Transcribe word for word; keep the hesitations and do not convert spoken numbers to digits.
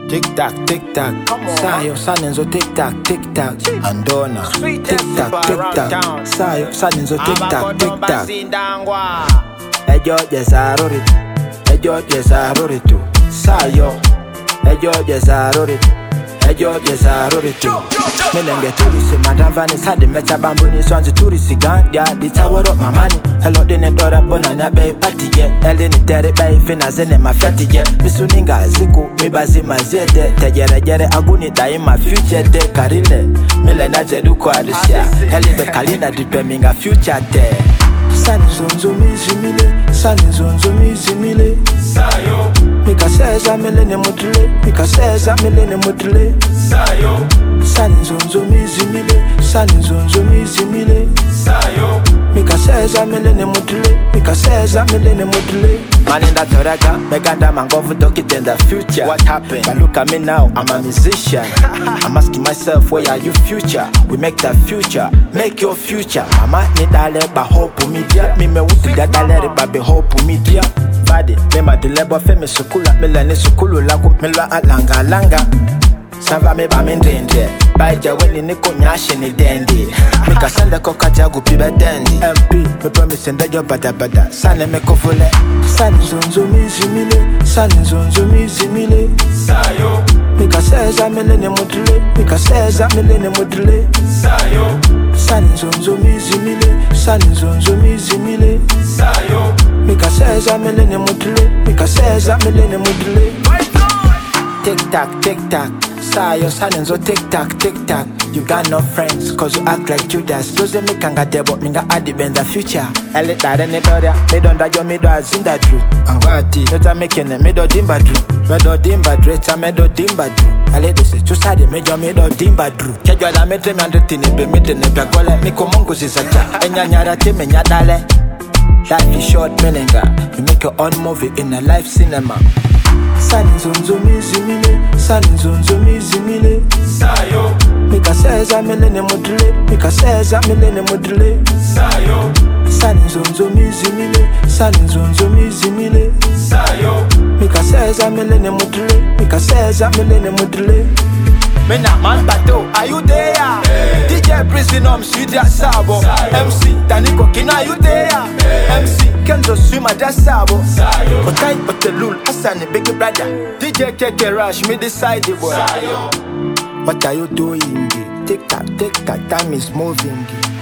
Tick tack, tick tack. Sayo, saninzo tick tack, tick tack. Andona. Tick tack, tick tack. Sayo, saninzo tick tack, tick tack. Ejo jesarori, ejo jesarori tu. Sayo, ejo jesarori, ejo jesarori tu. Milenge turisi madam vanis hadi mecha bambuni swanzi turisi gang ya di tower up my money. Hello dine dora bona na bay party ye. Elini tere bay fina zene mafyati ye. Misuninga ziku mibazi mazete. Tejere jere aguni dai my future de karile. Milena jedu kwa adisia. Helibe kalina dipe minga future de. Sani zonzo mizimile, sani zonzo mizimile. Sayo. Mika seza milene mutile, mika seza milene mutile. Sayo. Sani zonzo mizimile, sani zonzo mizimile. Sayo. Mika seza milene mutile, mika seza milene mutile. Man in that toraka, meganda mangovu doki in the future. What happened? But look at me now, I'm a musician. I'm asking myself, where are you future? We make that future, make your future. Mama ni dale ba hope media. Me me wuti da dale ba be hope media. Badi, me ma de lebo fe me sukula, me la ne sukulu la ku me la alanga langa. Sava me ba me ndende, baija weni ni konyashi ni dendi. Mika sende kokati ya gupibe dendi. M P, me promise nda jo bada bada, sane me kofule. Sani zonzo mizimile, sani zonzo mizimile. Sayo. Mika seza milene mudile, mika seza milene mudile. Sayo. Sani zonzo mizimile, sani zonzo mizimile. Sayo. Mika seza milene mudile, mika seza milene mudile. Tick tack, tick tack. Sayo, saninzo tick tack, tick tack. You got no friends, cause you act like Judas. Those me kanga debo, minga adi bend the future. Ele dare ne doria, me don da yo me do azinda dru. Angwati, neta mekene me do dimba dru. Me do dimba dru, eta me do dimba dru. Ale dese, chusade me jo me do dimba dru. Kejwa da me treme andre tini be me tene pekole. Miko mungu zisacha, enya nyara te me nyadale. Life is short, melenga. You make your own movie in a live cinema. Sani zonzo mizimile, sani zonzo mizimile. Sayo. Mika seza milene mudile, mika seza milene mudile. Sayo. Sani zonzo mizimile, sani zonzo mizimile. Sayo. Mika seza milene mudile, mika seza milene mudile. Mena man bato, are you there? Hey. D J Prisonum, Sweetia Sabo. Sayo. M C Taniko Kina, are you there? Hey. M C Kenzo Swima Jasabo. Sayo. Otai Otelul, Asani Big Brother. D J K K Rush, me decide boy. Sayo. What are you doing? Tick tock, tick tock, time is moving.